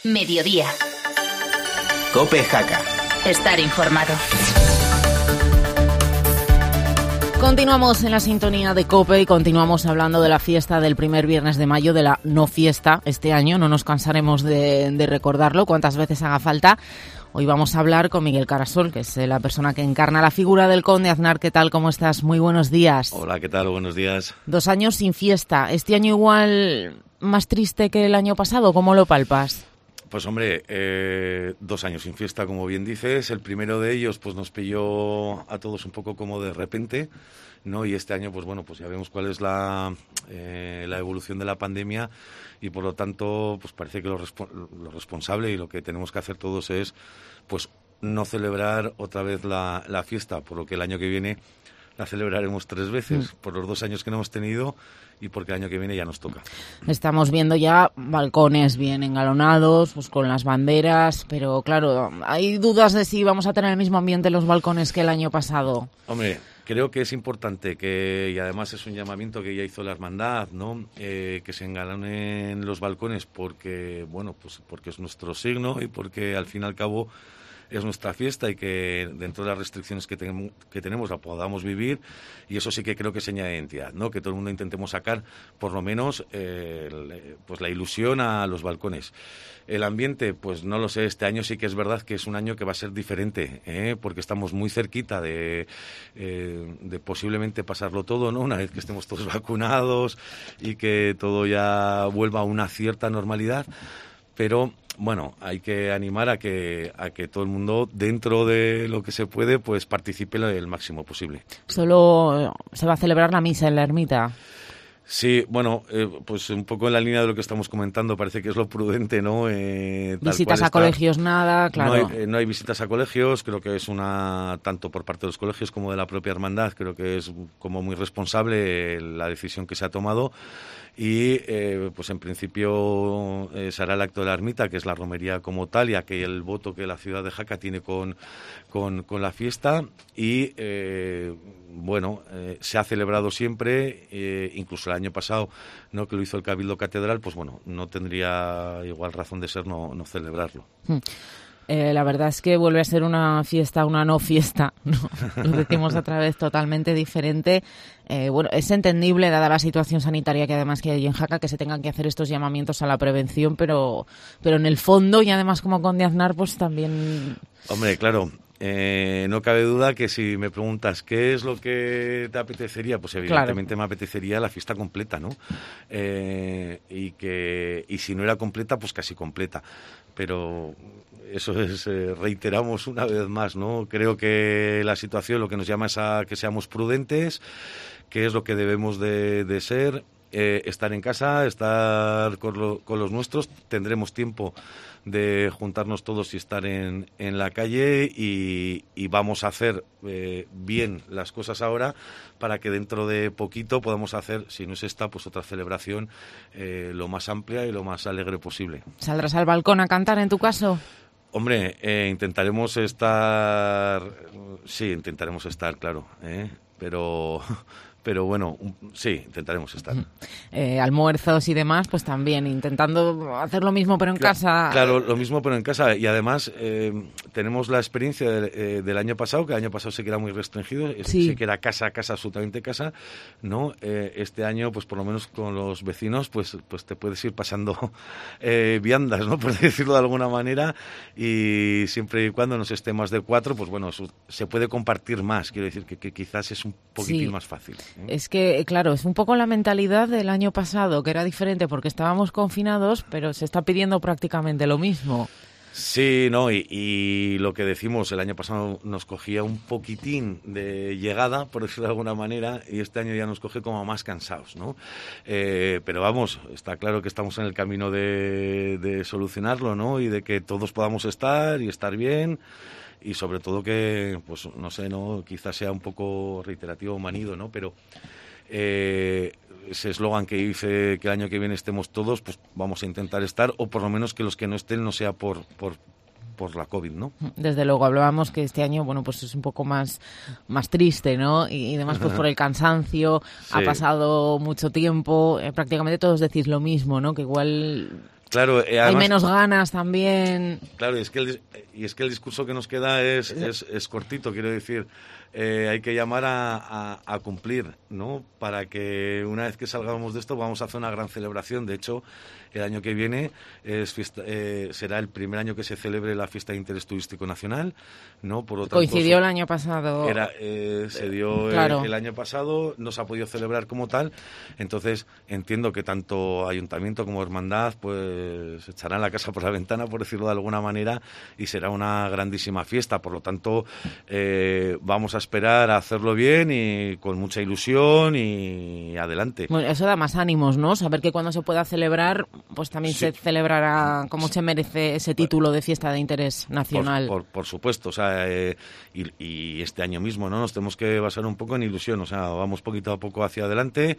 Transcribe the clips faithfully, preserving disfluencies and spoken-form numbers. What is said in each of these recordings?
Mediodía. COPE Jaca. Estar informado. Continuamos en la sintonía de COPE y continuamos hablando de la fiesta del primer viernes de mayo, de la no fiesta este año. No nos cansaremos de, de recordarlo cuantas veces haga falta. Hoy vamos a hablar con Miguel Carasol, que es la persona que encarna la figura del Conde Aznar. ¿Qué tal? ¿Cómo estás? Muy buenos días. Hola, ¿qué tal? Buenos días. Dos años sin fiesta. ¿Este año igual más triste que el año pasado? ¿Cómo lo palpas? Pues hombre, eh, dos años sin fiesta, como bien dices. El primero de ellos pues nos pilló a todos un poco como de repente, ¿no? Y este año, pues bueno, pues ya vemos cuál es la, eh, la evolución de la pandemia y por lo tanto, pues parece que lo, respo- lo responsable y lo que tenemos que hacer todos es, pues no celebrar otra vez la, la fiesta, por lo que el año que viene la celebraremos tres veces, mm. por los dos años que no hemos tenido y porque el año que viene ya nos toca. Estamos viendo ya balcones bien engalonados, pues con las banderas, pero claro, hay dudas de si vamos a tener el mismo ambiente en los balcones que el año pasado. Hombre, creo que es importante que, y además es un llamamiento que ya hizo la hermandad, ¿no? Eh, que se engalonen los balcones porque, bueno, pues porque es nuestro signo y porque al fin y al cabo es nuestra fiesta y que dentro de las restricciones que, ten- que tenemos la podamos vivir, y eso sí que creo que señala identidad, ¿no? Que todo el mundo intentemos sacar por lo menos eh, el, pues la ilusión a los balcones. El ambiente, pues no lo sé, este año sí que es verdad que es un año que va a ser diferente, ¿eh? Porque estamos muy cerquita de, eh, de posiblemente pasarlo todo, ¿no? Una vez que estemos todos vacunados y que todo ya vuelva a una cierta normalidad, pero bueno, hay que animar a que a que todo el mundo, dentro de lo que se puede, pues participe el máximo posible. Solo se va a celebrar la misa en la ermita. Sí, bueno, eh, pues un poco en la línea de lo que estamos comentando, parece que es lo prudente, ¿no? Eh, tal visitas cual a está. Colegios, nada, claro. No hay, eh, no hay visitas a colegios, creo que es una, tanto por parte de los colegios como de la propia hermandad, creo que es como muy responsable eh, la decisión que se ha tomado. Y eh, pues en principio eh, se hará el acto de la ermita, que es la romería como tal, y aquel voto que la ciudad de Jaca tiene con, con, con la fiesta. Y eh, bueno, eh, se ha celebrado siempre, eh, incluso el año pasado, no, que lo hizo el Cabildo Catedral, pues bueno, no tendría igual razón de ser no, no celebrarlo. Hmm. Eh, la verdad es que vuelve a ser una fiesta, una no fiesta, ¿no? Lo decimos otra vez, totalmente diferente. Eh, bueno, es entendible, dada la situación sanitaria que además que hay en Jaca, que se tengan que hacer estos llamamientos a la prevención, pero, pero en el fondo, y además como Conde Aznar, pues también... Hombre, claro, eh, no cabe duda que si me preguntas qué es lo que te apetecería, pues evidentemente claro, me apetecería la fiesta completa, ¿no? Eh, y que y si no era completa, pues casi completa. Pero eso es, eh, reiteramos una vez más, ¿no? Creo que la situación lo que nos llama es a que seamos prudentes, que es lo que debemos de, de ser, eh, estar en casa, estar con, lo, con los nuestros, tendremos tiempo de juntarnos todos y estar en, en la calle y, y vamos a hacer eh, bien las cosas ahora para que dentro de poquito podamos hacer, si no es esta, pues otra celebración eh, lo más amplia y lo más alegre posible. ¿Saldrás al balcón a cantar en tu caso? Hombre, eh, intentaremos estar, sí, intentaremos estar, claro, ¿eh? pero... Pero bueno, sí, intentaremos estar. Eh, almuerzos y demás, pues también intentando hacer lo mismo pero en claro, casa. Claro, lo mismo pero en casa. Y además eh, tenemos la experiencia de, eh, del año pasado, que el año pasado sí que era muy restringido, sí, sí que era casa, casa, absolutamente casa, ¿no? Eh, este año, pues por lo menos con los vecinos, pues pues te puedes ir pasando eh, viandas, ¿no? Por decirlo de alguna manera, y siempre y cuando nos esté más de cuatro, pues bueno, eso, se puede compartir más. Quiero decir que, que quizás es un poquitín sí. más fácil. Es que, claro, es un poco la mentalidad del año pasado, que era diferente porque estábamos confinados, pero se está pidiendo prácticamente lo mismo. Sí, no, y, y lo que decimos, el año pasado nos cogía un poquitín de llegada, por decirlo de alguna manera, y este año ya nos coge como más cansados, ¿no? Eh, pero vamos, está claro que estamos en el camino de, de solucionarlo, ¿no? Y de que todos podamos estar y estar bien. Y sobre todo que, pues no sé, no, quizás sea un poco reiterativo o manido, ¿no? Pero eh, ese eslogan que dice que el año que viene estemos todos, pues vamos a intentar estar, o por lo menos que los que no estén no sea por por por la COVID, ¿no? Desde luego, hablábamos que este año, bueno, pues es un poco más más triste, ¿no? Y, y además, pues por el cansancio, sí. Ha pasado mucho tiempo, eh, prácticamente todos decís lo mismo, ¿no? Que igual Claro, eh, además, hay menos ganas también. Claro, y es que el, y es que el discurso que nos queda es, es, es cortito, quiero decir. Eh, hay que llamar a, a, a cumplir, ¿no? Para que una vez que salgamos de esto vamos a hacer una gran celebración. De hecho, el año que viene es fiesta, eh, será el primer año que se celebre la fiesta de interés turístico nacional, ¿no? Por lo tanto, coincidió el año pasado. Era, eh, se dio claro. el, el año pasado, no se ha podido celebrar como tal. Entonces entiendo que tanto ayuntamiento como hermandad pues echarán la casa por la ventana, por decirlo de alguna manera, y será una grandísima fiesta. Por lo tanto, eh, vamos a esperar a hacerlo bien y con mucha ilusión y adelante. Bueno, eso da más ánimos, ¿no? Saber que cuando se pueda celebrar, pues también sí. se celebrará como se merece ese título de fiesta de interés nacional. Por, por, por supuesto, o sea, eh, y, y este año mismo, ¿no? Nos tenemos que basar un poco en ilusión, o sea, vamos poquito a poco hacia adelante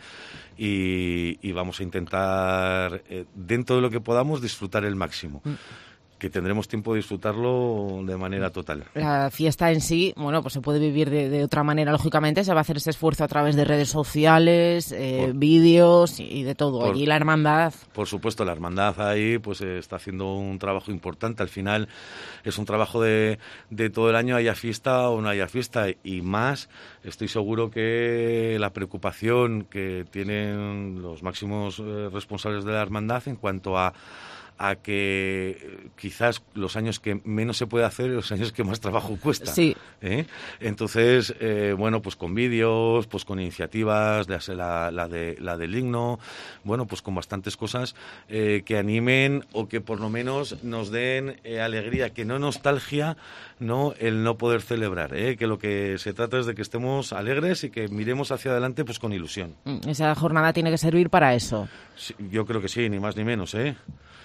y, y vamos a intentar, eh, dentro de lo que podamos, disfrutar el máximo. Mm. Que tendremos tiempo de disfrutarlo de manera total. La fiesta en sí, bueno, pues se puede vivir de, de otra manera, lógicamente. Se va a hacer ese esfuerzo a través de redes sociales, eh, vídeos y, y de todo. Por, Allí la hermandad. Por supuesto, la hermandad ahí pues eh, está haciendo un trabajo importante. Al final es un trabajo de, de todo el año, haya fiesta o no haya fiesta. Y más, estoy seguro que la preocupación que tienen los máximos eh, responsables de la hermandad en cuanto a a que quizás los años que menos se puede hacer, los años que más trabajo cuesta. Sí. ¿Eh? Entonces, eh, bueno, pues con vídeos, pues con iniciativas, la, la, de, la del himno, bueno, pues con bastantes cosas eh, que animen o que por lo menos nos den eh, alegría, que no nostalgia, no el no poder celebrar, ¿eh? Que lo que se trata es de que estemos alegres y que miremos hacia adelante pues con ilusión. Esa jornada tiene que servir para eso. Sí, yo creo que sí, ni más ni menos, ¿eh?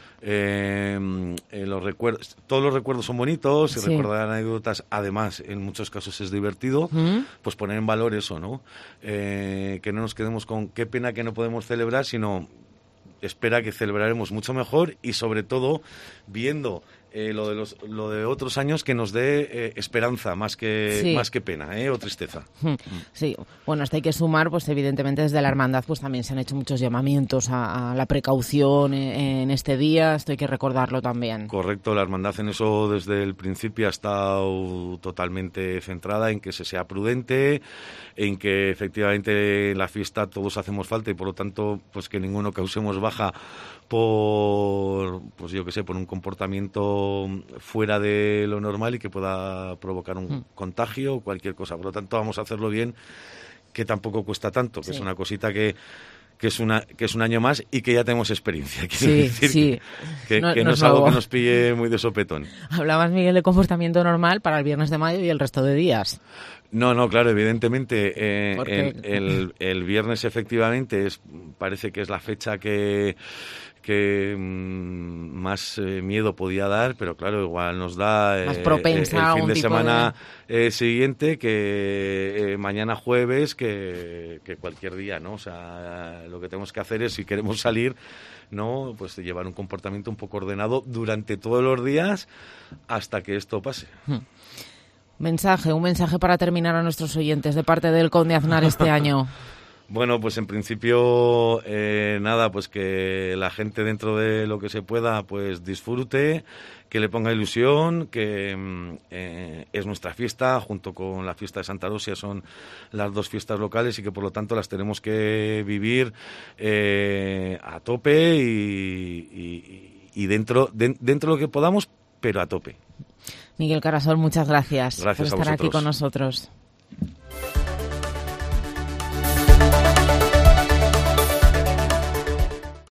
Eh, eh, los recuerdos, todos los recuerdos son bonitos y sí. Recordar anécdotas, además en muchos casos es divertido, ¿Mm? Pues poner en valor eso, ¿no? Eh, que no nos quedemos con qué pena que no podemos celebrar, sino espera que celebraremos mucho mejor y sobre todo viendo eh, lo de los lo de otros años que nos dé eh, esperanza más que sí. más que pena, ¿eh? O tristeza. Sí, bueno, hasta hay que sumar, pues evidentemente desde la hermandad pues también se han hecho muchos llamamientos a, a la precaución en, en este día, esto hay que recordarlo también. Correcto, la hermandad en eso desde el principio ha estado totalmente centrada en que se sea prudente, en que efectivamente en la fiesta todos hacemos falta y por lo tanto pues que ninguno causemos baja por, pues yo que sé, por un comportamiento fuera de lo normal y que pueda provocar un mm. contagio o cualquier cosa. Por lo tanto, vamos a hacerlo bien, que tampoco cuesta tanto, que sí. Es una cosita que que es una que es un año más y que ya tenemos experiencia. Quiero sí, decir sí. Que, que, no, que no es algo que nos pille muy de sopetón. Hablabas, Miguel, de comportamiento normal para el viernes de mayo y el resto de días. No, no, claro, evidentemente eh, el, el, el viernes efectivamente es parece que es la fecha que que mmm, más eh, miedo podía dar, pero claro, igual nos da eh, más propensa el fin a un de tipo semana de... eh, siguiente que eh, mañana jueves que, que cualquier día, ¿no? O sea, lo que tenemos que hacer es, si queremos salir, ¿no? Pues llevar un comportamiento un poco ordenado durante todos los días hasta que esto pase. Hmm. Mensaje, un mensaje para terminar a nuestros oyentes de parte del Conde Aznar este año. Bueno, pues en principio, eh, nada, pues que la gente dentro de lo que se pueda, pues disfrute, que le ponga ilusión, que eh, es nuestra fiesta, junto con la fiesta de Santa Rosia, son las dos fiestas locales y que por lo tanto las tenemos que vivir eh, a tope y, y, y dentro, de, dentro de lo que podamos, pero a tope. Miguel Carasol, muchas gracias, gracias por estar aquí con nosotros.